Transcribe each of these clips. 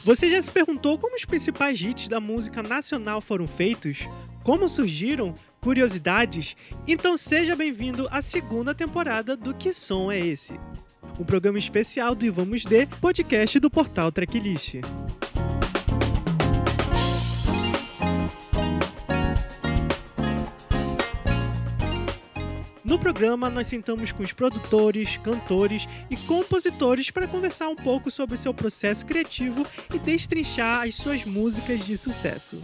Você já se perguntou como os principais hits da música nacional foram feitos? Como surgiram? Curiosidades? Então seja bem-vindo à segunda temporada do Que Som é Esse? Um programa especial do Vamos De, podcast do portal Tracklist. No programa, nós sentamos com os produtores, cantores e compositores para conversar um pouco sobre o seu processo criativo e destrinchar as suas músicas de sucesso.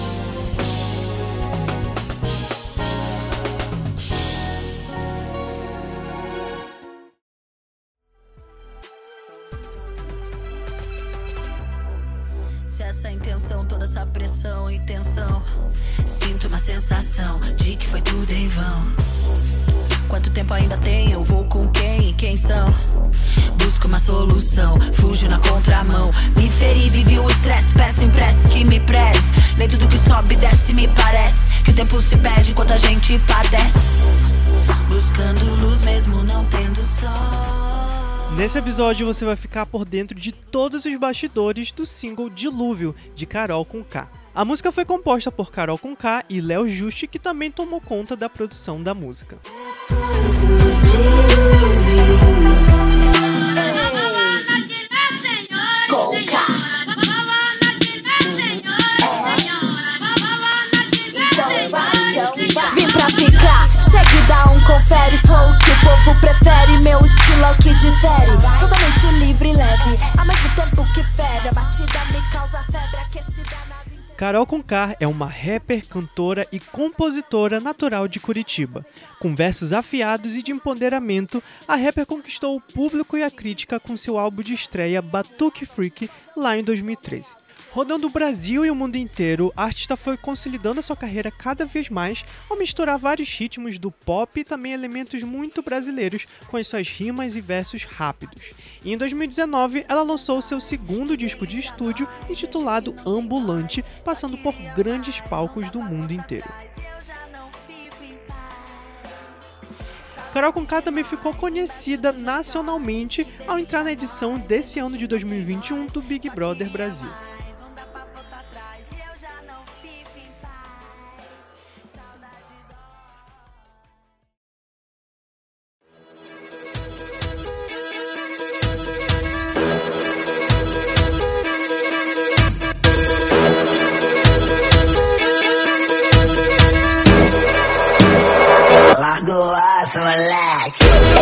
Se essa intenção, toda essa pressão e tensão, sinto uma sensação de que foi tudo em vão. Quanto tempo ainda tem? Eu vou com quem? Quem são? Busco uma solução, fujo na contramão. Me feri, vivi o estresse, peço em prece que me preze. Nem tudo que sobe e desce me parece que o tempo se perde enquanto a gente padece. Buscando luz mesmo não tendo sol. Nesse episódio você vai ficar por dentro de todos os bastidores do single Dilúvio, de Carol com K. A música foi composta por Carol com K e Léo Juste, que também tomou conta da produção da música. Vim pra ficar, chega e dá um confere. Sou o que o povo prefere, meu estilo é o que difere. Totalmente livre e leve, ao mesmo tempo que fere. A batida me causa febre, aquecida nada. Carol com K é uma rapper, cantora e compositora natural de Curitiba. Com versos afiados e de empoderamento, a rapper conquistou o público e a crítica com seu álbum de estreia Batuque Freak lá em 2013. Rodando o Brasil e o mundo inteiro, a artista foi consolidando a sua carreira cada vez mais ao misturar vários ritmos do pop e também elementos muito brasileiros com as suas rimas e versos rápidos. E em 2019, ela lançou seu segundo disco de estúdio, intitulado Ambulante, passando por grandes palcos do mundo inteiro. Carol com K também ficou conhecida nacionalmente ao entrar na edição desse ano de 2021 do Big Brother Brasil. Largo aço, moleque.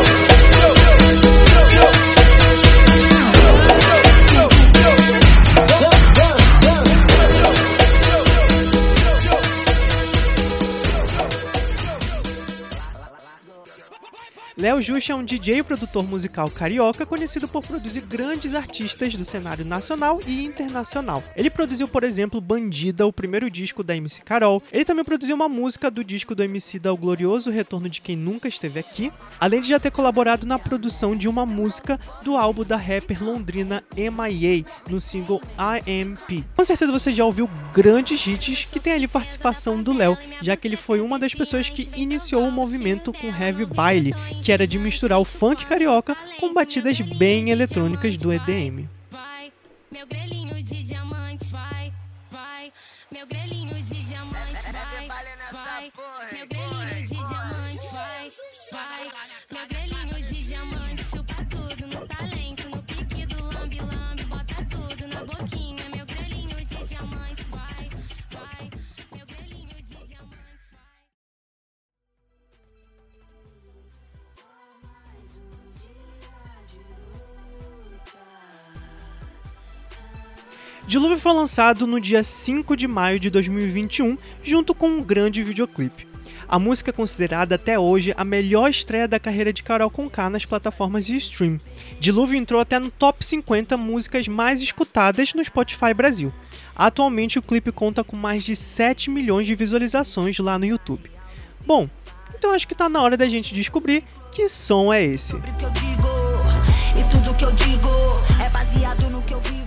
Léo Juste é um DJ e produtor musical carioca conhecido por produzir grandes artistas do cenário nacional e internacional. Ele produziu, por exemplo, Bandida, o primeiro disco da MC Carol. Ele também produziu uma música do disco do Emicida, O Glorioso Retorno de Quem Nunca Esteve Aqui, além de já ter colaborado na produção de uma música do álbum da rapper londrina MIA, no single IMP. Com certeza você já ouviu grandes hits que tem ali participação do Léo, já que ele foi uma das pessoas que iniciou o movimento com Heavy Baile, que era de misturar o funk carioca com batidas bem eletrônicas do EDM. Vai, meu grelhinho de diamante, vai, vai, meu grelhinho de diamante, vai, vai, meu grelhinho de diamante, vai, vai, meu grelhinho de diamante, chupa tudo no talento, no pique do lambe-lambe, bota tudo na boquinha, meu grelhinho de diamante, vai, vai, meu grelhinho de diamante, vai. Dilúvio foi lançado no dia 5 de maio de 2021, junto com um grande videoclipe. A música é considerada até hoje a melhor estreia da carreira de Carol com K nas plataformas de stream. Dilúvio entrou até no top 50 músicas mais escutadas no Spotify Brasil. Atualmente o clipe conta com mais de 7 milhões de visualizações lá no YouTube. Bom, então acho que tá na hora da gente descobrir que som é esse. Sobre o que eu digo, e tudo que eu digo é baseado no que eu vivo.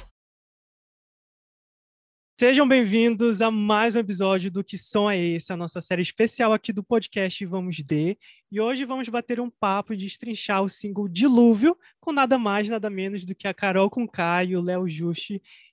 Sejam bem-vindos a mais um episódio do Que Som é Esse, a nossa série especial aqui do podcast Vamos De. E hoje vamos bater um papo e destrinchar o single Dilúvio, com nada mais, nada menos do que a Carol com K e o Léo Juste.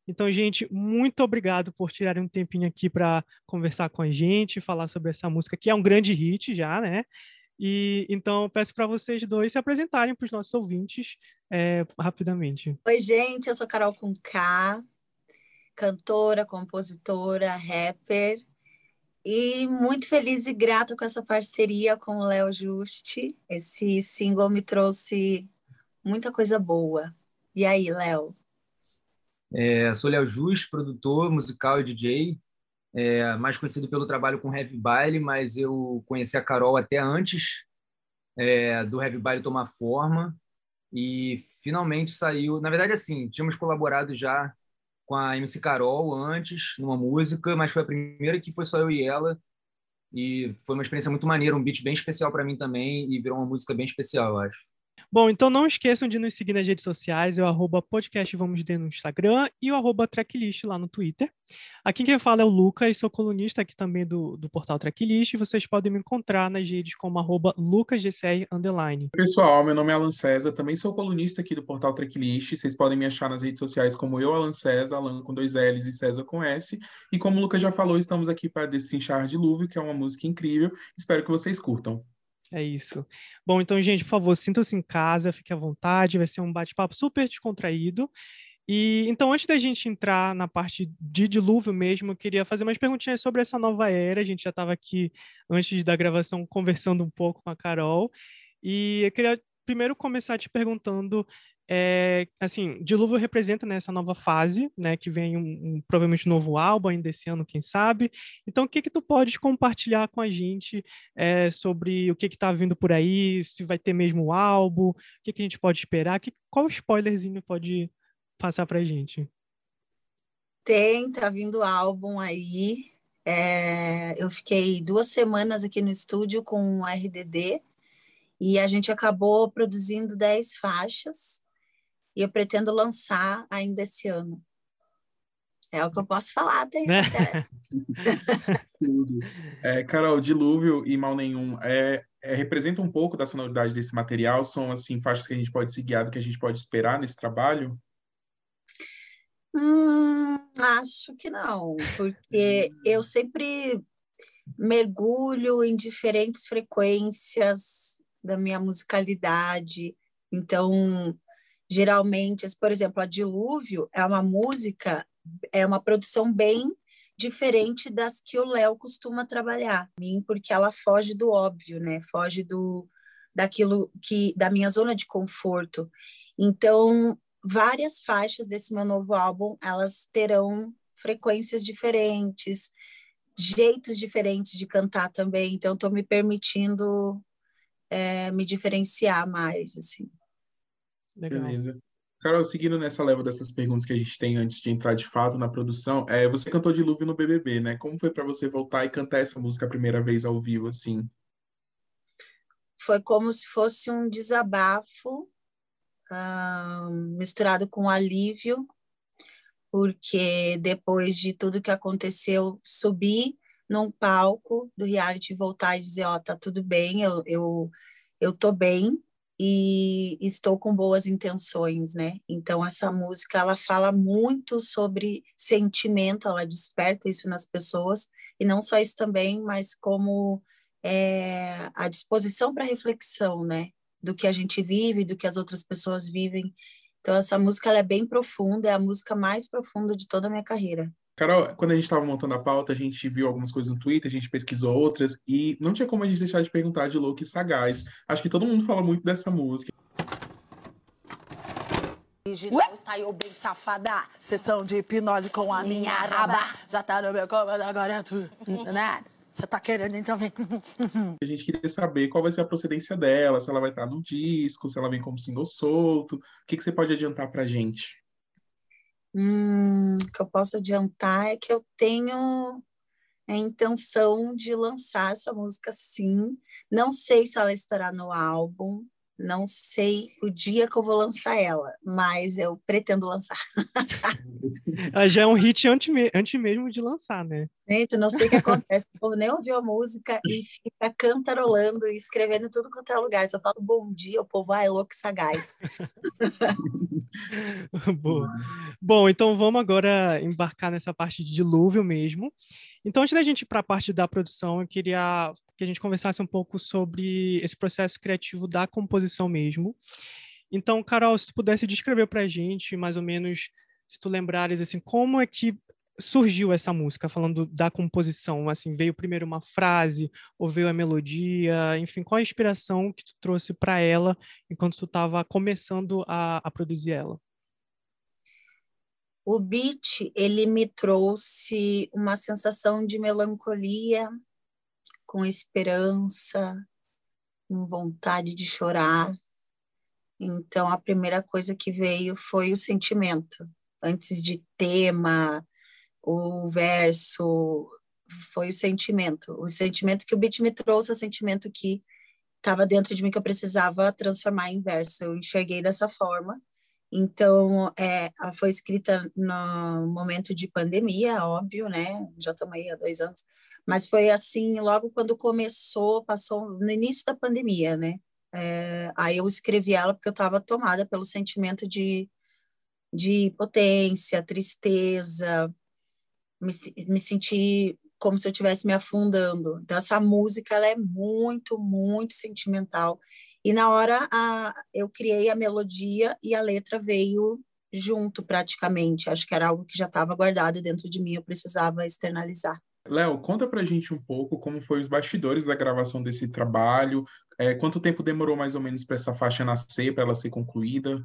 Então, gente, muito obrigado por tirarem um tempinho aqui para conversar com a gente, falar sobre essa música que é um grande hit já, né? E então peço para vocês dois se apresentarem para os nossos ouvintes rapidamente. Oi, gente, eu sou Carol com K, cantora, compositora, rapper, e muito feliz e grata com essa parceria com o Léo Juste. Esse single me trouxe muita coisa boa. E aí, Léo? Sou Léo Jus, produtor musical e DJ, mais conhecido pelo trabalho com Heavy Baile, mas eu conheci a Carol até antes do Heavy Baile tomar forma e finalmente saiu. Na verdade, assim, tínhamos colaborado já com a MC Carol antes, numa música, mas foi a primeira que foi só eu e ela, e foi uma experiência muito maneira, um beat bem especial para mim também, e virou uma música bem especial, eu acho. Bom, então não esqueçam de nos seguir nas redes sociais, é o @podcastvamosd no Instagram e o @tracklist lá no Twitter. Aqui quem fala é o Lucas, sou colunista aqui também do portal Tracklist. Vocês podem me encontrar nas redes como @lucasgcr_. Pessoal, meu nome é Alan César, também sou colunista aqui do portal Tracklist. Vocês podem me achar nas redes sociais como eu, Alan César, Alan com 2 L's e César com S. E como o Lucas já falou, estamos aqui para destrinchar Dilúvio, que é uma música incrível. Espero que vocês curtam. É isso. Bom, então, gente, por favor, sintam-se em casa, fiquem à vontade, vai ser um bate-papo super descontraído. E então, antes da gente entrar na parte de Dilúvio mesmo, eu queria fazer umas perguntinhas sobre essa nova era. A gente já estava aqui, antes da gravação, conversando um pouco com a Carol. E eu queria primeiro começar te perguntando, assim, Dilúvio representa, né, essa nova fase, né, que vem provavelmente um novo álbum ainda esse ano, quem sabe. Então, o que que tu podes compartilhar com a gente sobre o que que tá vindo por aí, se vai ter mesmo o álbum, o que que a gente pode esperar, qual spoilerzinho pode passar pra gente? Tá vindo álbum aí. Eu fiquei 2 semanas aqui no estúdio com o RDD e a gente acabou produzindo 10 faixas e eu pretendo lançar ainda esse ano. É o que eu posso falar até. Tudo. Carol, Dilúvio e Mal Nenhum representa um pouco da sonoridade desse material? São assim faixas que a gente pode se guiar, que a gente pode esperar nesse trabalho? Acho que não, porque eu sempre mergulho em diferentes frequências da minha musicalidade. Então, geralmente, por exemplo, a Dilúvio é uma música, é uma produção bem diferente das que o Léo costuma trabalhar, porque ela foge do óbvio, né? Foge daquilo da minha zona de conforto. Então, várias faixas desse meu novo álbum, elas terão frequências diferentes, jeitos diferentes de cantar também. Então, estou me permitindo me diferenciar mais, assim. Legal. Beleza. Carol, seguindo nessa leva dessas perguntas que a gente tem antes de entrar de fato na produção, você cantou Dilúvio no BBB, né? Como foi para você voltar e cantar essa música a primeira vez ao vivo, assim? Foi como se fosse um desabafo, misturado com alívio, porque depois de tudo que aconteceu, subir num palco do reality, voltar e dizer, tá tudo bem, eu tô bem e estou com boas intenções, né? Então, essa música, ela fala muito sobre sentimento, ela desperta isso nas pessoas, e não só isso também, mas como a disposição para reflexão, né? Do que a gente vive, do que as outras pessoas vivem. Então, essa música ela é bem profunda, é a música mais profunda de toda a minha carreira. Carol, quando a gente estava montando a pauta, a gente viu algumas coisas no Twitter, a gente pesquisou outras, e não tinha como a gente deixar de perguntar de Louca e Sagaz. Acho que todo mundo fala muito dessa música. Digital style bem safada, sessão de hipnose com a minha raba. Já tá no meu comando, agora é tudo. Nada. Você tá querendo então vir? A gente queria saber qual vai ser a procedência dela, se ela vai estar no disco, se ela vem como single solto. O que você pode adiantar pra gente? O que eu posso adiantar é que eu tenho a intenção de lançar essa música, sim. Não sei se ela estará no álbum, Não sei o dia que eu vou lançar ela, mas eu pretendo lançar. Ela já é um hit antes mesmo de lançar, né? Gente, não sei o que acontece. O povo nem ouviu a música e fica cantarolando e escrevendo em tudo quanto é lugar. Se eu falo bom dia, o povo, é louco e sagaz. Boa. Bom, então vamos agora embarcar nessa parte de dilúvio mesmo. Então, antes da gente ir para a parte da produção, eu queria que a gente conversasse um pouco sobre esse processo criativo da composição mesmo. Então, Carol, se tu pudesse descrever para a gente, mais ou menos, se tu lembrares, assim, como é que surgiu essa música, falando da composição, assim, veio primeiro uma frase, ou veio a melodia, enfim, qual a inspiração que tu trouxe para ela enquanto tu estava começando a produzir ela? O beat, ele me trouxe uma sensação de melancolia, com esperança, com vontade de chorar. Então, a primeira coisa que veio foi o sentimento. Antes de tema, o verso, foi o sentimento. O sentimento que o beat me trouxe, o sentimento que estava dentro de mim que eu precisava transformar em verso. Eu enxerguei dessa forma. Então, ela foi escrita no momento de pandemia, óbvio, né? Já estamos aí há 2 anos. Mas foi assim, logo quando começou, passou no início da pandemia, né? Aí eu escrevi ela porque eu estava tomada pelo sentimento de potência, tristeza, me senti como se eu estivesse me afundando. Então, essa música, ela é muito, muito sentimental. E na hora eu criei a melodia e a letra veio junto, praticamente. Acho que era algo que já estava guardado dentro de mim, eu precisava externalizar. Léo, conta pra gente um pouco como foi os bastidores da gravação desse trabalho, quanto tempo demorou mais ou menos para essa faixa nascer, para ela ser concluída?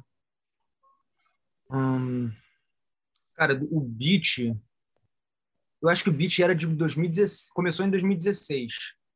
Hum, cara, o beat, eu acho que o beat era de 2016, começou em 2016.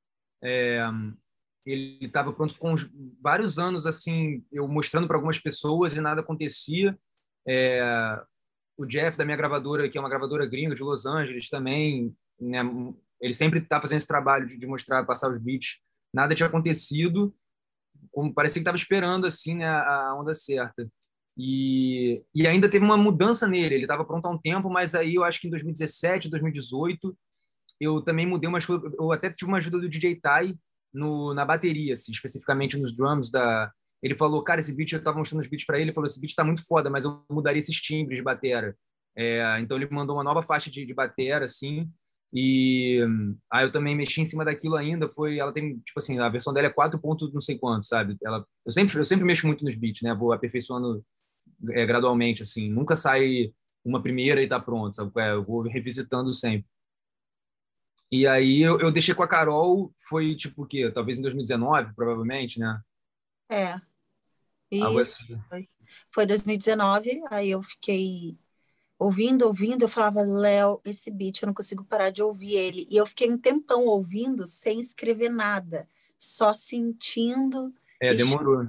Ele estava pronto, ficou vários anos assim, eu mostrando para algumas pessoas e nada acontecia. É, o Jeff da minha gravadora, que é uma gravadora gringa de Los Angeles também, né, ele sempre está fazendo esse trabalho de mostrar, passar os beats. Nada tinha acontecido, como parecia que estava esperando assim, né, a onda certa. E ainda teve uma mudança nele. Ele estava pronto há um tempo, mas aí eu acho que em 2017, 2018, eu também mudei umas coisas. Eu até tive uma ajuda do DJ Tai na bateria, assim, especificamente nos drums da. Ele falou, cara, esse beat, eu tava mostrando os beats para ele, ele falou, esse beat tá muito foda, mas eu mudaria esses timbres de batera. Então ele mandou uma nova faixa de batera, assim, e aí eu também mexi em cima daquilo ainda, ela tem, tipo assim, a versão dela é 4 pontos não sei quanto, sabe? Eu sempre mexo muito nos beats, né? Vou aperfeiçoando gradualmente, assim, nunca sai uma primeira e tá pronto, sabe? Eu vou revisitando sempre. E aí eu deixei com a Carol, foi tipo o quê? Talvez em 2019, provavelmente, né? É, Algo isso. assim. Foi 2019, aí eu fiquei ouvindo, eu falava, Léo, esse beat, eu não consigo parar de ouvir ele. E eu fiquei um tempão ouvindo, sem escrever nada, só sentindo e Demorou.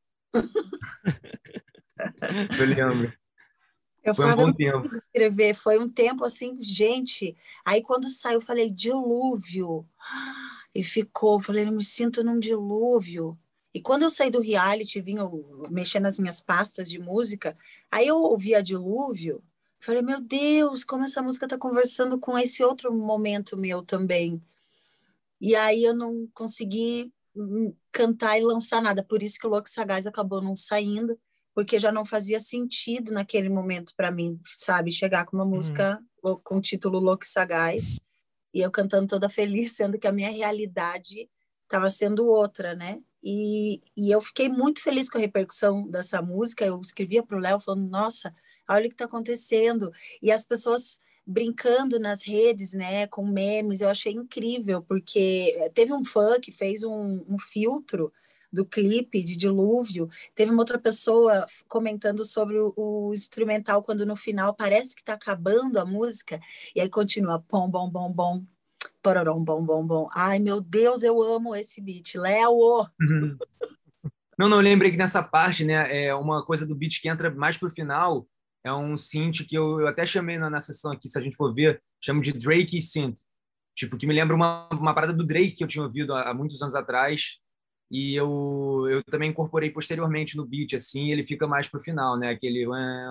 Eu lembro. eu Foi um falava, eu bom não tempo. consigo escrever. Foi um tempo assim, gente. Aí quando saiu, eu falei, dilúvio. E ficou, eu falei, eu me sinto num dilúvio. E quando eu saí do reality, vim mexer nas minhas pastas de música, aí eu ouvi a dilúvio, falei, meu Deus, como essa música tá conversando com esse outro momento meu também. E aí eu não consegui cantar e lançar nada. Por isso que o Louco Sagaz acabou não saindo, porque já não fazia sentido naquele momento para mim, sabe? Chegar com uma Uhum. música com o título Louco Sagaz e eu cantando toda feliz, sendo que a minha realidade estava sendo outra, né? E eu fiquei muito feliz com a repercussão dessa música. Eu escrevia para o Léo falando: Nossa, olha o que está acontecendo. E as pessoas brincando nas redes, né, com memes, eu achei incrível, porque teve um fã que fez um filtro do clipe de Dilúvio, teve uma outra pessoa comentando sobre o instrumental, quando no final parece que está acabando a música, e aí continua, pom, bom, bom, bom, pororom, bom, bom, bom. Ai, meu Deus, eu amo esse beat. Léo! Uhum. Não, eu lembrei que nessa parte, né, é uma coisa do beat que entra mais pro final, é um synth que eu até chamei na sessão aqui, se a gente for ver, chamo de Drake Synth. Tipo, que me lembra uma parada do Drake que eu tinha ouvido há muitos anos atrás. E eu também incorporei posteriormente no beat, assim, ele fica mais pro final, né? Aquele...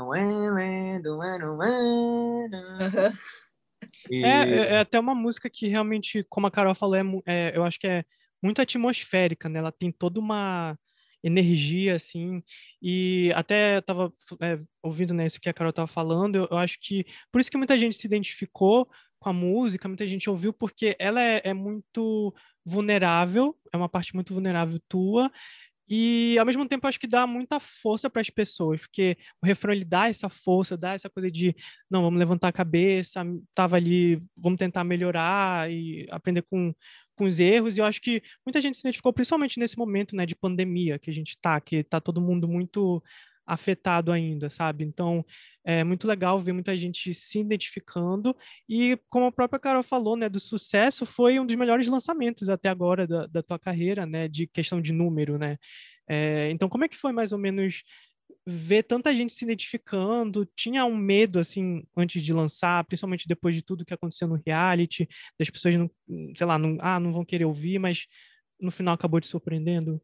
Aham. É E, até uma música que realmente, como a Carol falou, eu acho que é muito atmosférica, né? Ela tem toda uma energia, assim, e até eu tava ouvindo, né, isso que a Carol tava falando, eu acho que, por isso que muita gente se identificou com a música, muita gente ouviu, porque ela é muito vulnerável, é uma parte muito vulnerável tua, e ao mesmo tempo eu acho que dá muita força para as pessoas, porque o refrão ele dá essa força, dá essa coisa de não, vamos levantar a cabeça, tava ali, vamos tentar melhorar e aprender com os erros. E eu acho que muita gente se identificou, principalmente nesse momento, né, de pandemia que tá todo mundo muito afetado ainda, sabe? Então, é muito legal ver muita gente se identificando e, como a própria Carol falou, né, do sucesso, foi um dos melhores lançamentos até agora da tua carreira, né, de questão de número, né? Então, como é que foi mais ou menos ver tanta gente se identificando? Tinha um medo, assim, antes de lançar, principalmente depois de tudo que aconteceu no reality, das pessoas não, sei lá, não vão querer ouvir, mas no final acabou te surpreendendo?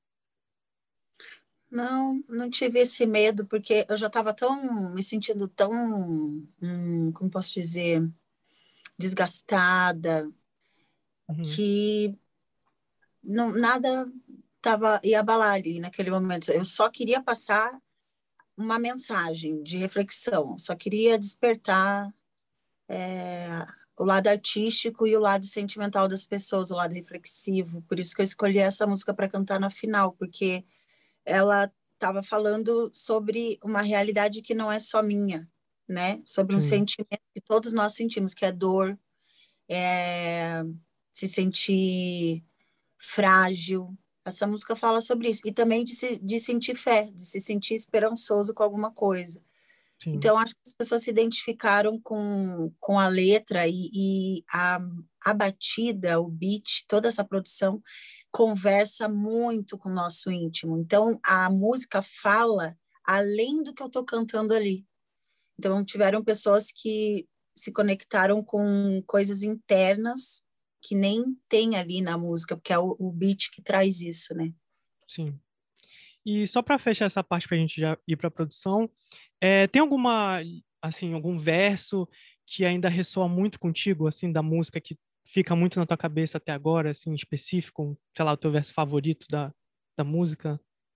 Não, não tive esse medo, porque eu já estava me sentindo tão, como posso dizer, desgastada, Uhum, que não, nada ia abalar ali naquele momento. Eu só queria passar uma mensagem de reflexão, só queria despertar o lado artístico e o lado sentimental das pessoas, o lado reflexivo. Por isso que eu escolhi essa música para cantar na final, porque ela estava falando sobre uma realidade que não é só minha, né? Sobre um sim, sentimento que todos nós sentimos, que é dor, é se sentir frágil. Essa música fala sobre isso. E também de sentir fé, de se sentir esperançoso com alguma coisa. sim, Então, acho que as pessoas se identificaram com a letra e a batida, o beat, toda essa produção conversa muito com o nosso íntimo. Então, a música fala além do que eu estou cantando ali. Então, tiveram pessoas que se conectaram com coisas internas que nem tem ali na música, porque é o beat que traz isso, né? sim. E só para fechar essa parte para a gente já ir para a produção, tem assim, algum verso que ainda ressoa muito contigo, assim, da música que fica muito na tua cabeça até agora, assim, específico, sei lá, o teu verso favorito da música?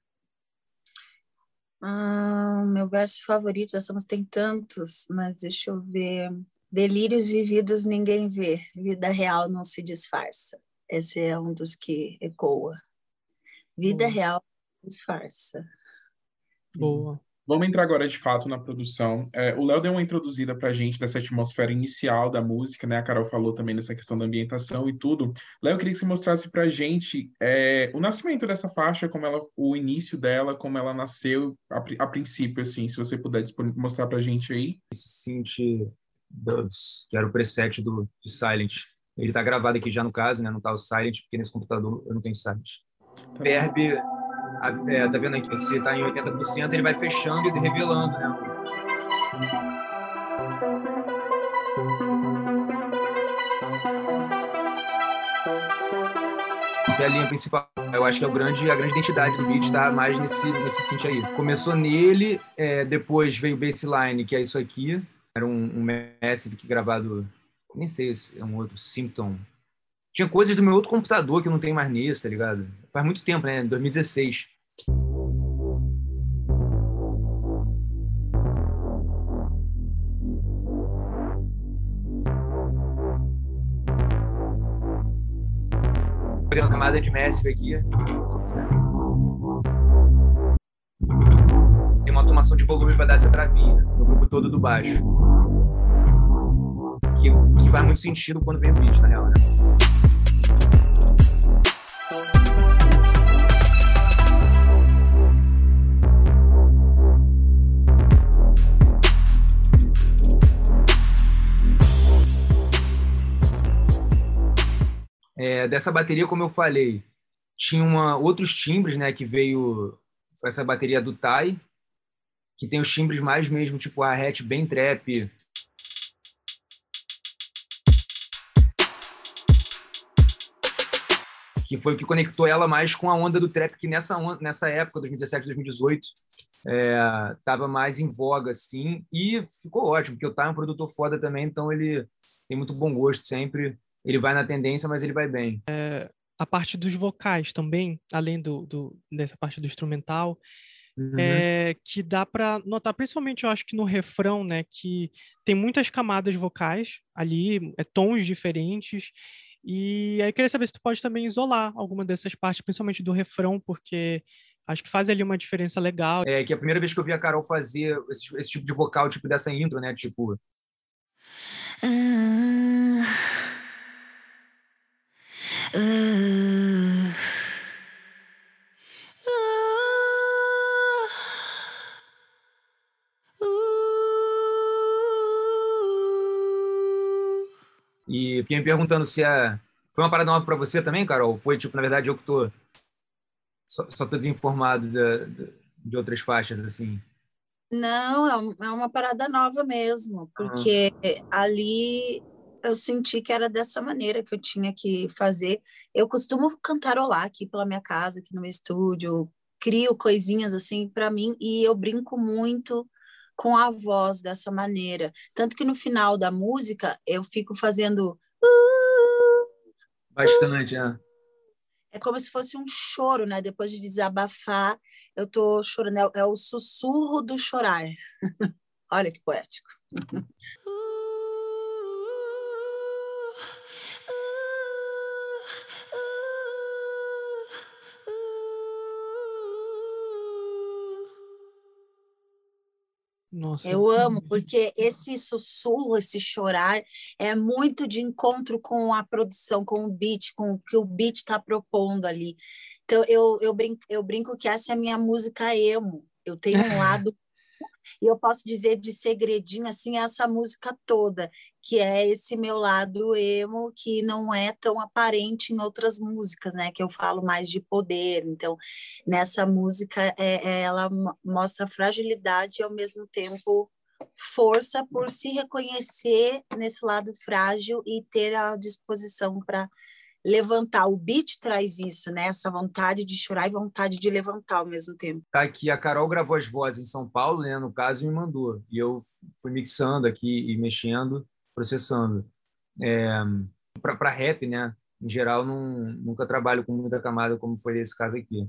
Meu verso favorito, essa música tem tantos, mas deixa eu ver. Delírios vividos ninguém vê, vida real não se disfarça. Esse é um dos que ecoa. Vida Boa, real não se disfarça. boa. Vamos entrar agora de fato na produção. O Léo deu uma introduzida para a gente dessa atmosfera inicial da música, né? A Carol falou também dessa questão da ambientação e tudo. Léo, eu queria que você mostrasse para a gente o nascimento dessa faixa, o início dela, como ela nasceu a princípio, assim, se você puder mostrar para a gente aí. esse synth Doves, que era o preset de Silent. Ele tá gravado aqui já no caso, né? Não tá o Silent, porque nesse computador eu não tenho Silent. Tá bom. Verb, tá vendo aqui? Se tá em 80%, ele vai fechando e revelando, né? Essa é a linha principal. Eu acho que a grande identidade do beat está mais nesse synth aí. Começou nele, depois veio o bassline, que é isso aqui. Era um Massive que gravado, nem sei se é um outro Symptom. Tinha coisas do meu outro computador que eu não tenho mais nesse, tá ligado? Faz muito tempo, né? 2016. Fazendo uma camada de Massive aqui. Tem uma automação de volume para dar essa travinha no grupo todo do baixo. Que faz muito sentido quando vem o beat, na real, né? Dessa bateria, como eu falei, tinha outros timbres, né, que veio essa bateria do Tai, que tem os timbres mais mesmo, tipo a hat bem trap. que foi o que conectou ela mais com a onda do trap, que nessa época, 2017, 2018, tava mais em voga, assim, e ficou ótimo, porque o Thay é um produtor foda também, então ele tem muito bom gosto sempre, ele vai na tendência, mas ele vai bem. A parte dos vocais também, além dessa parte do instrumental, que dá para notar, principalmente eu acho que no refrão, né, que tem muitas camadas vocais ali, tons diferentes, e aí eu queria saber se tu pode também isolar alguma dessas partes, principalmente do refrão, porque acho que faz ali uma diferença legal. Que a primeira vez que eu vi a Carol fazer esse tipo de vocal, tipo dessa intro, né, tipo... E fiquei me perguntando se foi uma parada nova pra você também, Carol? Foi, tipo, na verdade, eu que só tô desinformado de outras faixas, assim. Não, é uma parada nova mesmo, porque ali eu senti que era dessa maneira que eu tinha que fazer. Eu costumo cantarolar aqui pela minha casa, aqui no meu estúdio, crio coisinhas assim para mim e eu brinco muito com a voz dessa maneira. Tanto que no final da música eu fico fazendo... Bastante, né? É como se fosse um choro, né? Depois de desabafar, eu tô chorando. É o sussurro do chorar. Olha que poético. Nossa. Eu amo, porque esse sussurro, esse chorar, é muito de encontro com a produção, com o beat, com o que o beat está propondo ali. Então, eu brinco que essa é a minha música emo. Eu tenho um lado, e eu posso dizer de segredinho, assim, essa música toda, que é esse meu lado emo, que não é tão aparente em outras músicas, né? Que eu falo mais de poder. Então, nessa música, ela mostra fragilidade e, ao mesmo tempo, força por se reconhecer nesse lado frágil e ter a disposição para levantar. O beat traz isso, né? Essa vontade de chorar e vontade de levantar ao mesmo tempo. Tá aqui, a Carol gravou as vozes em São Paulo, né, no caso, e me mandou. E eu fui mixando aqui e mexendo, processando. Para rap, né, em geral, nunca trabalho com muita camada como foi esse caso aqui.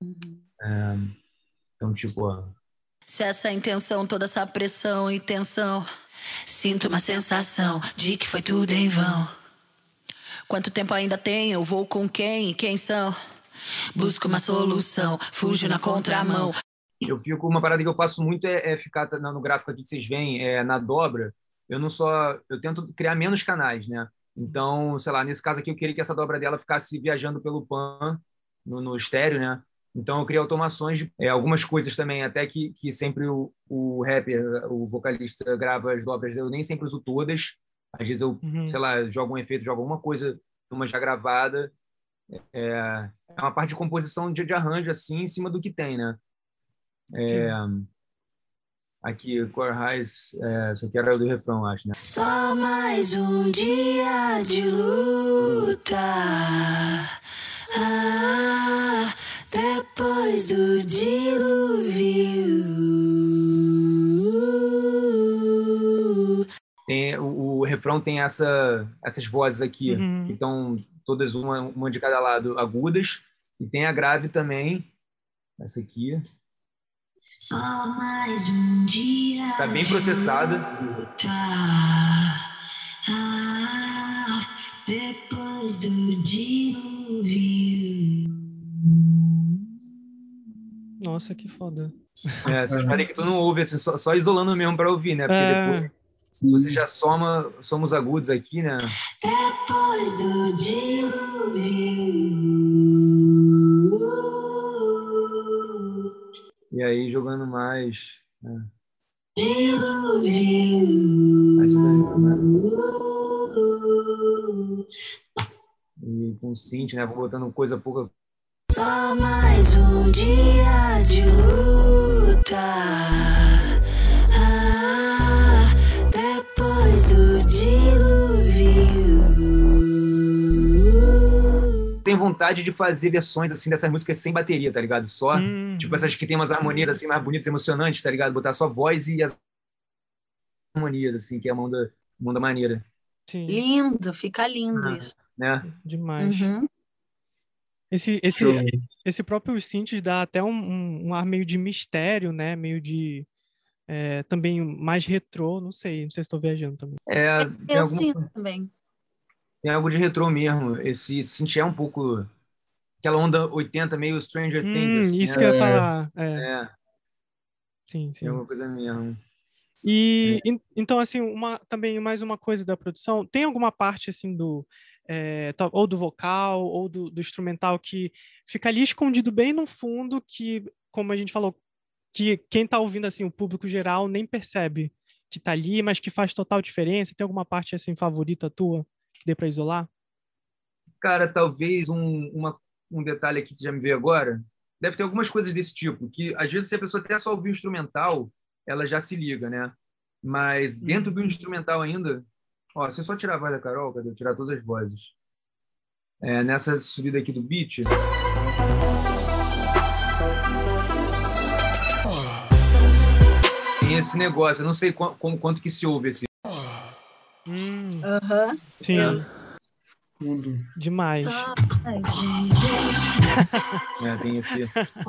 Então, tipo... Se essa intenção, toda essa pressão e tensão, sinto uma sensação de que foi tudo em vão. Quanto tempo ainda tem? Eu vou com quem? Quem são? Busco uma solução, fujo na contramão. Eu fico... Uma parada que eu faço muito é ficar no gráfico aqui que vocês veem, na dobra. Eu tento criar menos canais, né? Então, sei lá, nesse caso aqui eu queria que essa dobra dela ficasse viajando pelo pan, no estéreo, né? Então eu criei automações, algumas coisas também, até que sempre o rapper, o vocalista grava as dobras, eu nem sempre uso todas. Às vezes eu, sei lá, jogo um efeito, jogo alguma coisa, uma já gravada. É uma parte de composição de arranjo, assim, em cima do que tem, né? Aqui, Core Highs, isso aqui era do refrão, acho, né? Só mais um dia de luta, depois do dilúvio. O refrão tem essas vozes aqui, que estão todas uma de cada lado agudas, e tem a grave também, essa aqui. Só mais um dia. Tá bem processada. Depois do dilúvio. Nossa, que foda. Vocês podem que tu não ouve, assim, só isolando mesmo para ouvir, né? Porque depois você já somos agudos aqui, né? Depois do dilúvio. E aí jogando mais. Dilúvio. E com synth, né? Vou botando coisa pouca. Só mais um dia de luta. Depois do dilúvio. Tem tinha vontade de fazer versões, assim, dessas músicas sem bateria, tá ligado? Só, tipo, essas que tem umas harmonias, assim, mais bonitas, emocionantes, tá ligado? Botar só voz e as harmonias, assim, que é a mão da maneira. Sim, Lindo, fica lindo isso. Né? demais. Uhum. Show. Esse próprio synths dá até um ar meio de mistério, né? Meio de também mais retrô, não sei se estou viajando também. Tem, Eu sinto também. tem algo de retrô mesmo. Esse synth é um pouco aquela onda 80, meio Stranger Things, assim, Isso né? que eu ia falar. É, Sim, é sim. uma coisa mesmo. Então, assim, também mais uma coisa da produção, tem alguma parte, assim, ou do vocal, ou do instrumental que fica ali escondido bem no fundo, que, como a gente falou, que quem tá ouvindo, assim, o público geral nem percebe que tá ali, mas que faz total diferença? Tem alguma parte, assim, favorita tua que dê pra isolar? Cara, talvez um detalhe aqui que já me veio agora, deve ter algumas coisas desse tipo, que às vezes se a pessoa até só ouvir o instrumental, ela já se liga, né? Mas dentro do instrumental ainda, ó, se eu só tirar a voz da Carol, cadê? Eu tirar todas as vozes. Nessa subida aqui do beat, tem esse negócio, eu não sei quanto que se ouve esse. Aham. Sim, Tudo. demais. Tem esse.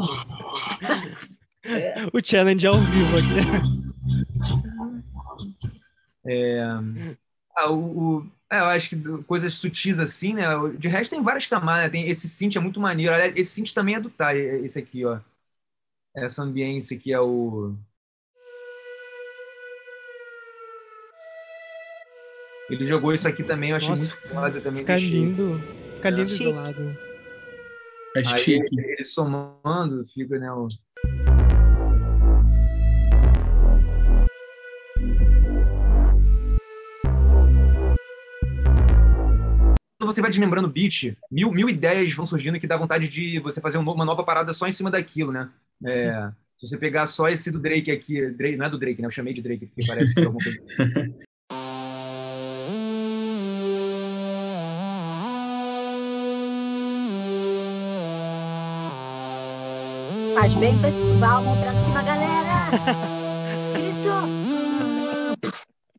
O challenge ao vivo aqui. Eu acho que coisas sutis assim, né? De resto tem várias camadas, né? Tem esse synth é muito maneiro. Aliás, esse synth também é do Tai, esse aqui, ó. Essa ambiência aqui é o. Ele jogou isso aqui também, eu achei Nossa, muito foda, também fica deixei. lindo. Fica lindo Chique. isolado. É Aí chique. ele somando, fica, né? Quando você vai desmembrando o beat, mil ideias vão surgindo que dá vontade de você fazer uma nova parada só em cima daquilo, né? Se você pegar só esse do Drake aqui, não é do Drake, né? Eu chamei de Drake porque parece que é alguma coisa. Faz bem festival, mão pra cima, galera! Gritou!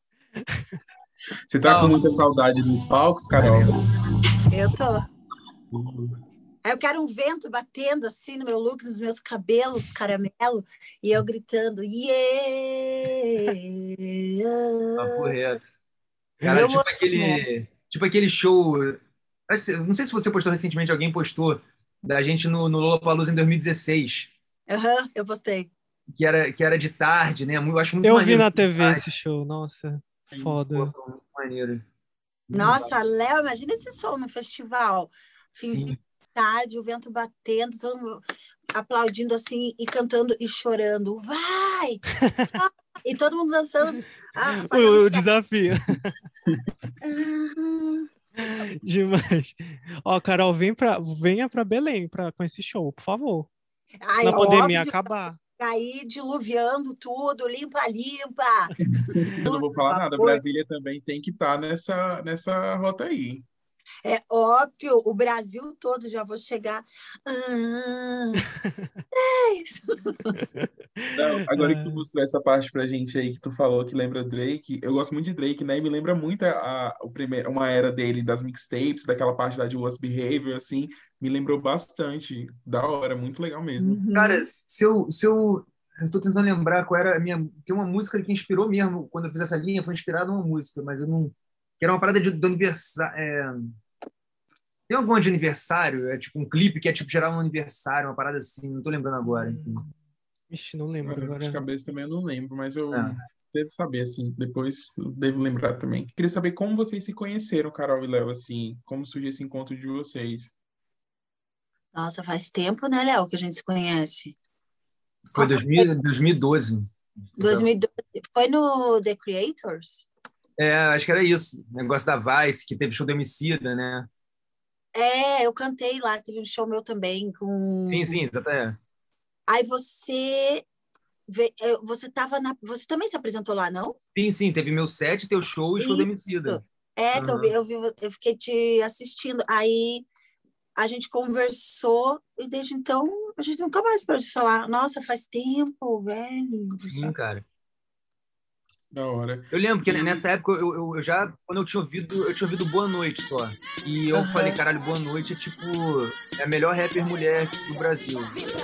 Você tá com muita saudade dos palcos, Carol? Eu tô. Aí eu quero um vento batendo assim no meu look, nos meus cabelos, caramelo, e eu gritando, yeah! Papo reto. Cara, Eu tipo aquele show. Não sei se você postou recentemente, alguém postou da gente no Lollapalooza em 2016, Aham, eu postei. que era de tarde, né? Eu acho muito Eu vi maneiro. na TV esse show, nossa, foda. Pô, foi muito maneiro. Nossa, Léo, imagina esse som no festival. Finzinho Sim. de tarde, o vento batendo, todo mundo aplaudindo assim e cantando e chorando. Vai! Só! E todo mundo dançando. Fazendo O desafio. Demais. Ó, Carol, venha pra Belém com esse show, por favor. Ai, Na pandemia óbvio, acabar. aí diluviando tudo, limpa, limpa. Eu não vou falar Por nada. favor. Brasília também tem que estar nessa rota aí. É óbvio, o Brasil todo já vou chegar. É isso. Não, agora que tu mostrou essa parte pra gente aí que tu falou que lembra Drake, eu gosto muito de Drake, né? E me lembra muito uma era dele das mixtapes, daquela parte da de Was Behavior, assim, me lembrou bastante. Da hora, muito legal mesmo. Cara, eu tô tentando lembrar qual era a minha. Tem uma música que inspirou mesmo, quando eu fiz essa linha, foi inspirada numa música, mas eu não. Que era uma parada do aniversário. Tem alguma de aniversário? É tipo um clipe que é tipo gerar um aniversário, uma parada assim, não tô lembrando agora, enfim. Ixi, não lembro De agora. cabeça também eu não lembro, mas eu É. devo saber, assim, depois eu devo lembrar também. Queria saber como vocês se conheceram, Carol e Léo, assim, como surgiu esse encontro de vocês. Nossa, faz tempo, né, Léo, que a gente se conhece. Foi 2012. 2012. Foi no The Creators? Acho que era isso. Negócio da Vice, que teve show do Emicida, né? Eu cantei lá, teve um show meu também com. Sim, exatamente. Aí você você também se apresentou lá, não? Sim, teve meu set, teu show e show do Emicida. Que eu fiquei te assistindo. Aí a gente conversou e desde então a gente nunca mais parou de falar. Nossa, faz tempo, velho. Sim, cara. Da hora. Eu lembro que E, nessa época eu já, quando eu tinha ouvido Boa Noite só. E eu falei, caralho, Boa Noite é tipo, é a melhor rapper mulher do Brasil.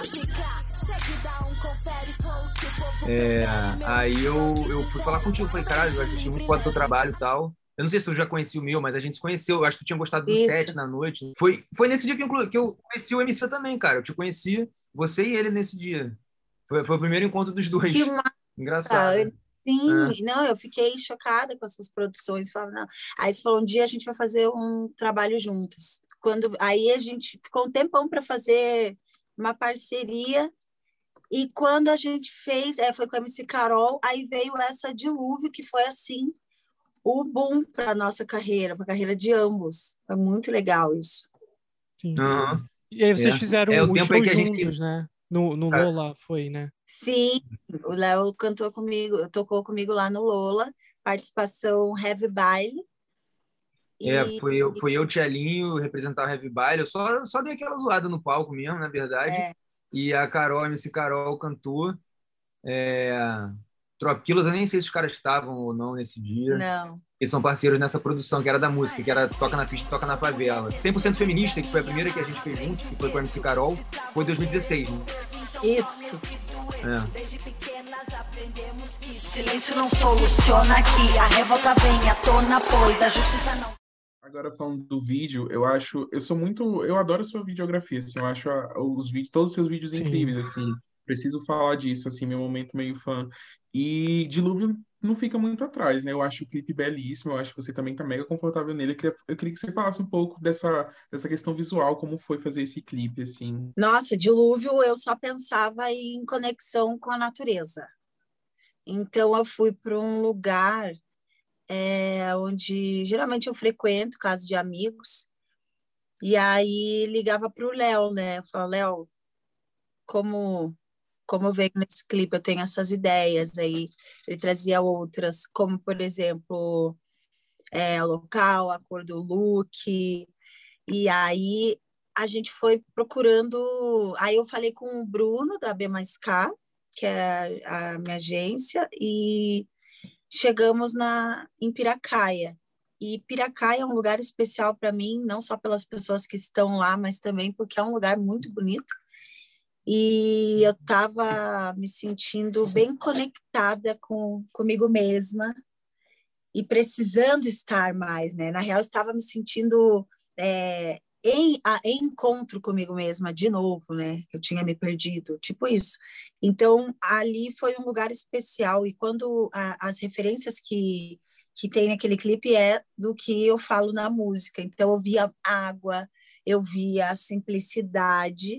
Aí eu fui falar contigo, falei, caralho, eu achei muito foda o teu trabalho e tal. Eu não sei se tu já conhecia o meu, mas a gente se conheceu. Eu acho que tu tinha gostado do Isso. set na noite. Foi nesse dia que eu conheci o MC também, cara. Eu te conheci, você e ele nesse dia. Foi o primeiro encontro dos dois. Que massa! Engraçado. Sim, não, eu fiquei chocada com as suas produções. Falava, não. Aí você falou, um dia a gente vai fazer um trabalho juntos. Aí a gente ficou um tempão para fazer uma parceria. E quando a gente fez, foi com a MC Carol, aí veio essa Dilúvio, que foi assim, o boom para a nossa carreira, para a carreira de ambos. Foi muito legal isso. Sim. Uhum. E aí vocês fizeram o o tempo show aí que a juntos, gente... né? No Lola foi, né? Sim, o Léo cantou comigo, tocou comigo lá no Lola, participação Heavy Baile. Foi eu, Tchelinho, representar o Heavy Baile. Eu só dei aquela zoada no palco mesmo, na verdade. E a Carol, MC Carol, cantou. Tropiquilos, eu nem sei se os caras estavam ou não nesse dia. Não. Eles são parceiros nessa produção, que era da música, que era Toca na Pista, Toca na Favela. 100% Feminista, que foi a primeira que a gente fez junto, que foi com a MC Carol, foi em 2016, né? Isso. Silêncio não soluciona aqui, a revolta vem à tona, pois a justiça não... Agora falando do vídeo, eu adoro a sua videografia, assim, eu acho os vídeos, todos os seus vídeos incríveis, assim, preciso falar disso, assim, meu momento meio fã. E Dilúvio não fica muito atrás, né? Eu acho o clipe belíssimo, eu acho que você também tá mega confortável nele. Eu queria que você falasse um pouco dessa questão visual, como foi fazer esse clipe, assim. Nossa, Dilúvio, eu só pensava em conexão com a natureza. Então, eu fui para um lugar onde geralmente eu frequento, casa de amigos, e aí ligava para o Léo, né? Eu falava, Léo, como eu vejo nesse clipe, eu tenho essas ideias, aí ele trazia outras, como, por exemplo, o local, a cor do look, e aí a gente foi procurando, aí eu falei com o Bruno, da B mais K, que é a minha agência, e chegamos em Piracaia. E Piracaia é um lugar especial para mim, não só pelas pessoas que estão lá, mas também porque é um lugar muito bonito. E eu estava me sentindo bem conectada comigo mesma e precisando estar mais, né? Na real, eu estava me sentindo em encontro comigo mesma de novo, né? Eu tinha me perdido, tipo isso. Então, ali foi um lugar especial. E quando as referências que tem naquele clipe é do que eu falo na música. Então, eu via água, eu via a simplicidade,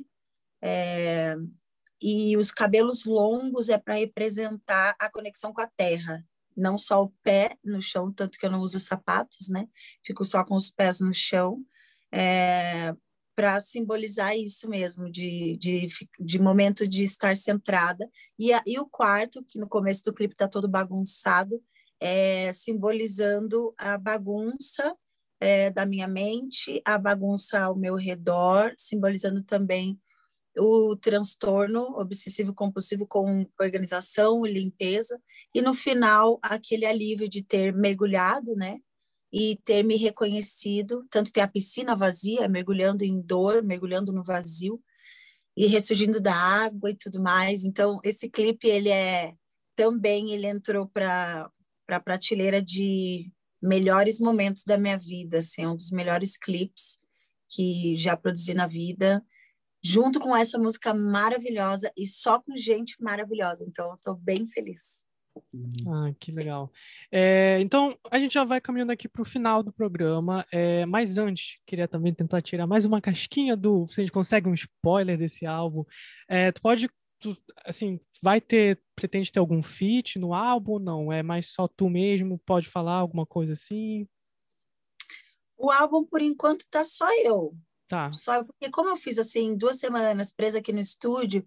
e os cabelos longos é para representar a conexão com a terra. Não só o pé no chão, tanto que eu não uso sapatos, né? Fico só com os pés no chão, para simbolizar isso mesmo, de momento de estar centrada. E o quarto, que no começo do clipe está todo bagunçado, simbolizando a bagunça da minha mente, a bagunça ao meu redor, simbolizando também o transtorno obsessivo-compulsivo com organização e limpeza, e no final, aquele alívio de ter mergulhado, né? E ter me reconhecido, tanto ter a piscina vazia, mergulhando em dor, mergulhando no vazio, e ressurgindo da água e tudo mais. Então, esse clipe, ele entrou para a prateleira de melhores momentos da minha vida, assim, é um dos melhores clipes que já produzi na vida, junto com essa música maravilhosa e só com gente maravilhosa. Então, eu estou bem feliz. Ah, que legal. Então, a gente já vai caminhando aqui para o final do programa, mas antes, queria também tentar tirar mais uma casquinha se a gente consegue um spoiler desse álbum. Assim, pretende ter algum feat no álbum? Não, é mais só tu mesmo? Pode falar alguma coisa assim? O álbum, por enquanto, tá só eu. Tá. Só porque como eu fiz assim 2 semanas presa aqui no estúdio,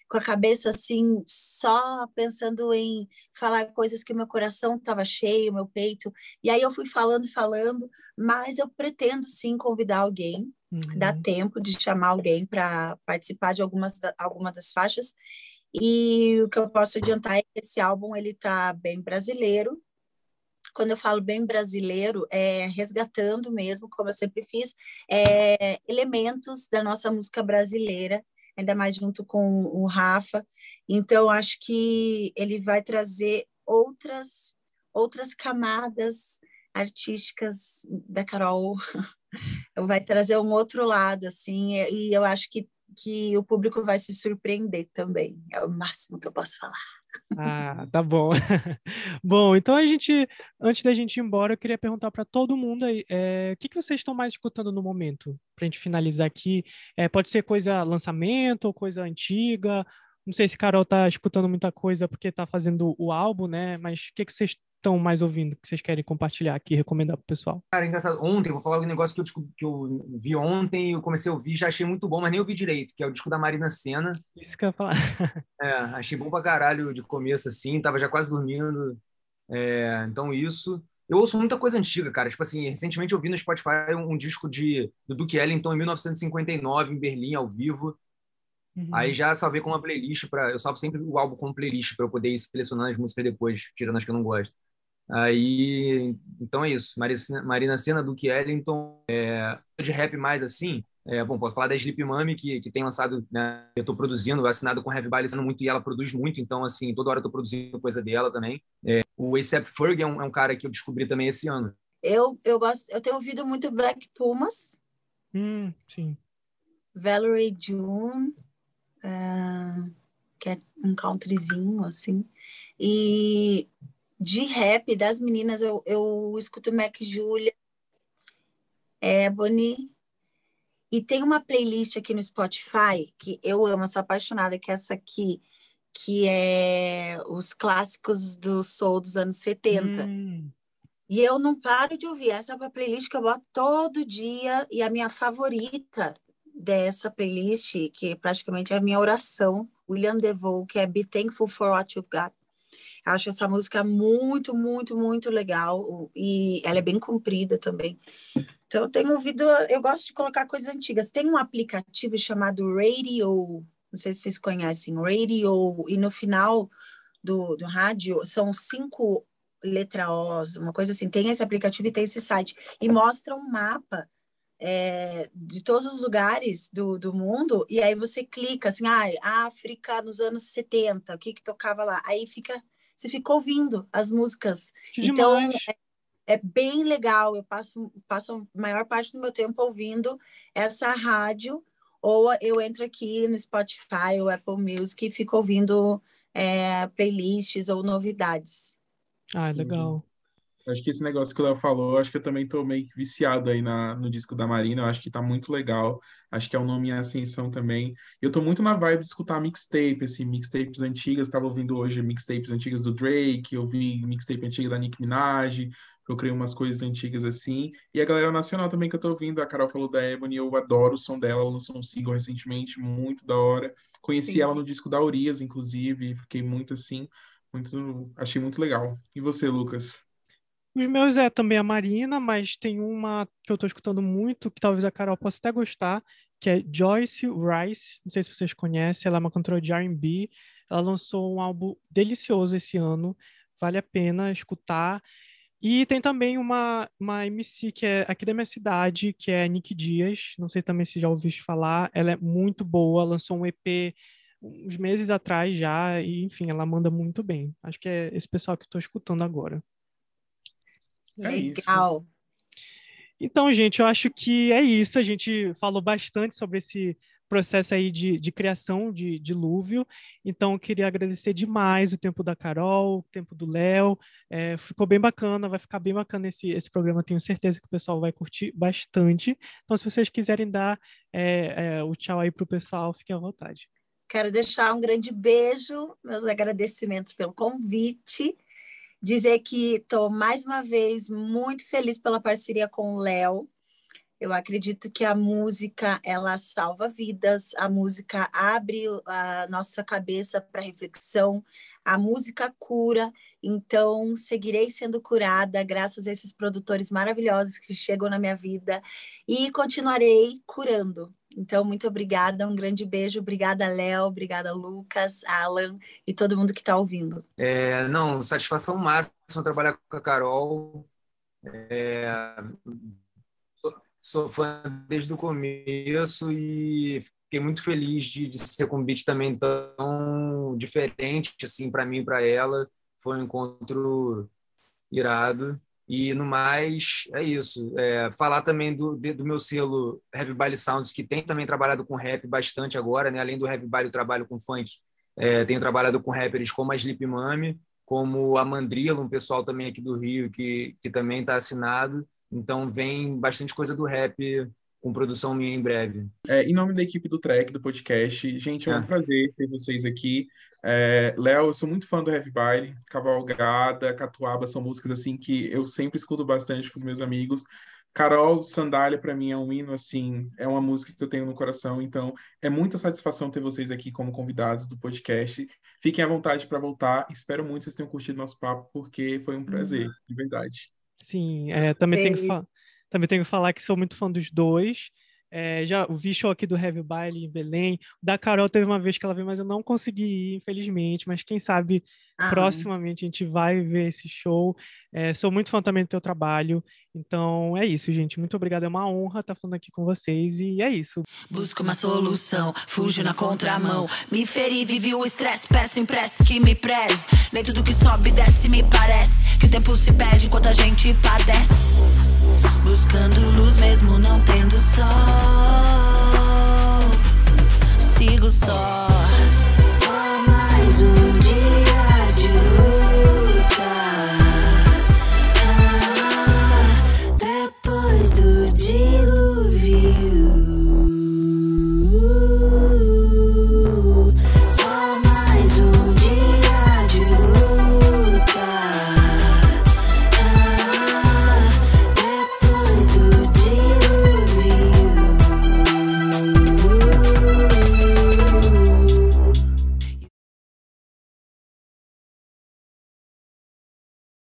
com a cabeça assim, só pensando em falar coisas que meu coração estava cheio, meu peito. E aí eu fui falando, mas eu pretendo sim convidar alguém, dá tempo de chamar alguém para participar de alguma das faixas. E o que eu posso adiantar é que esse álbum ele tá bem brasileiro. Quando eu falo bem brasileiro, é resgatando mesmo, como eu sempre fiz, elementos da nossa música brasileira, ainda mais junto com o Rafa. Então, acho que ele vai trazer outras camadas artísticas da Carol, vai trazer um outro lado, assim, e eu acho que o público vai se surpreender também. É o máximo que eu posso falar. Ah, tá bom. Bom, então antes da gente ir embora, eu queria perguntar para todo mundo aí, o que que vocês estão mais escutando no momento? Para a gente finalizar aqui, pode ser coisa lançamento ou coisa antiga. Não sei se Carol tá escutando muita coisa porque tá fazendo o álbum, né? Mas o que que vocês estão mais ouvindo, que vocês querem compartilhar aqui, recomendar pro pessoal? Cara, engraçado. Ontem, eu vou falar um negócio que eu vi ontem e eu comecei a ouvir, já achei muito bom, mas nem ouvi direito, que é o disco da Marina Sena. Isso que eu ia falar. Achei bom pra caralho de começo, assim, tava já quase dormindo. Então, isso. Eu ouço muita coisa antiga, cara. Tipo assim, recentemente eu vi no Spotify um disco do Duke Ellington em 1959, em Berlim, ao vivo. Aí Uhum. já salvei com uma playlist para. Eu salvo sempre o álbum com playlist para eu poder ir selecionando as músicas depois, tirando as que eu não gosto. Aí, então é isso. Marina Sena, Duke Ellington, de rap mais assim. Bom, posso falar da Sleep Mummy, que tem lançado, né? Eu tô produzindo, assinado com Heavy Baile muito, e ela produz muito, então, assim, toda hora eu tô produzindo coisa dela também. O A$AP Ferg é um cara que eu descobri também esse ano. Eu tenho ouvido muito Black Pumas, Sim. Valerie June, que é um countryzinho, assim. E de rap, das meninas, eu escuto Mac Julia, Ebony. E tem uma playlist aqui no Spotify que eu amo, eu sou apaixonada, que é essa aqui, que é os clássicos do soul dos anos 70. Hum. E eu não paro de ouvir. Essa é uma playlist que eu boto todo dia. E a minha favorita dessa playlist, que praticamente é a minha oração, William DeVoe, que é Be Thankful for What You've Got. Eu acho essa música muito, muito, muito legal. E ela é bem comprida também. Então, eu tenho ouvido... Eu gosto de colocar coisas antigas. Tem um aplicativo chamado Radio, não sei se vocês conhecem, Radio, e no final do rádio são 5 letra O's, uma coisa assim. Tem esse aplicativo e tem esse site. E mostra um mapa de todos os lugares do mundo, e aí você clica assim, África nos anos 70, o que tocava lá? Aí você fica ouvindo as músicas. Que Então, demais. é bem legal. Eu passo a maior parte do meu tempo ouvindo essa rádio, ou eu entro aqui no Spotify ou Apple Music e fico ouvindo playlists ou novidades. Ah, Entendi. legal. Acho que esse negócio que o Léo falou, acho que eu também tô meio que viciado aí no disco da Marina, eu acho que tá muito legal, acho que é o nome em ascensão também. Eu tô muito na vibe de escutar mixtape, assim, mixtapes antigas, tava ouvindo hoje mixtapes antigas do Drake, eu vi mixtape antiga da Nicki Minaj, procurei umas coisas antigas assim, e a galera nacional também que eu tô ouvindo, a Carol falou da Ebony, eu adoro o som dela, ela lançou um single recentemente, muito da hora, conheci ela Sim. no disco da Urias, inclusive, fiquei muito assim, achei muito legal. E você, Lucas? Os meus é também a Marina, mas tem uma que eu tô escutando muito, que talvez a Carol possa até gostar, que é Joyce Rice. Não sei se vocês conhecem, ela é uma cantora de R&B. Ela lançou um álbum delicioso esse ano, vale a pena escutar. E tem também uma MC que é aqui da minha cidade, que é a Nick Dias. Não sei também se já ouviu falar. Ela é muito boa, lançou um EP uns meses atrás já, e enfim, ela manda muito bem. Acho que é esse pessoal que eu tô escutando agora. É isso. Legal. Então, gente, eu acho que é isso. A gente falou bastante sobre esse processo aí de criação de dilúvio. Então, eu queria agradecer demais o tempo da Carol, o tempo do Léo. Ficou bem bacana, vai ficar bem bacana esse programa. Tenho certeza que o pessoal vai curtir bastante. Então, se vocês quiserem dar o tchau aí para o pessoal, fiquem à vontade. Quero deixar um grande beijo, meus agradecimentos pelo convite. Dizer que estou, mais uma vez, muito feliz pela parceria com o Léo. Eu acredito que a música, ela salva vidas, a música abre a nossa cabeça para reflexão, a música cura, então seguirei sendo curada graças a esses produtores maravilhosos que chegam na minha vida e continuarei curando. Então, muito obrigada, um grande beijo, obrigada, Léo, obrigada, Lucas, Alan e todo mundo que está ouvindo. Não, satisfação máxima trabalhar com a Carol. Sou fã desde o começo e fiquei muito feliz de ser com um beat também tão diferente assim, para mim e para ela. Foi um encontro irado. E, no mais, é isso. Falar também do meu selo Heavy Baile Sounds, que tem também trabalhado com rap bastante agora, né? Além do Heavy Baile, eu trabalho com funk. Tenho trabalhado com rappers como a Sleep Mami, como a Mandrila, um pessoal também aqui do Rio que também está assinado. Então, vem bastante coisa do rap com produção minha em breve. Em nome da equipe do Track, do podcast, gente, é um prazer ter vocês aqui. Léo, eu sou muito fã do Heavy Baile, Cavalgada, Catuaba, são músicas assim que eu sempre escuto bastante com os meus amigos. Carol, Sandália, para mim é um hino, assim, é uma música que eu tenho no coração, então é muita satisfação ter vocês aqui como convidados do podcast. Fiquem à vontade para voltar, espero muito que vocês tenham curtido nosso papo, porque foi um prazer, de verdade. Sim, também tenho que falar que sou muito fã dos dois. Já vi show aqui do Heavy Baile em Belém. O da Carol teve uma vez que ela veio, mas eu não consegui ir, infelizmente. Mas quem sabe proximamente a gente vai ver esse show. Sou muito fã também do teu trabalho. Então é isso, gente. Muito obrigado. É uma honra estar falando aqui com vocês. E é isso. Busco uma solução, fujo na contramão. Me feri, vivi o estresse, peço em prece que me preze. Nem tudo que sobe desce, me parece que o tempo se perde enquanto a gente padece. Buscando luz mesmo não tendo sol. Sigo só.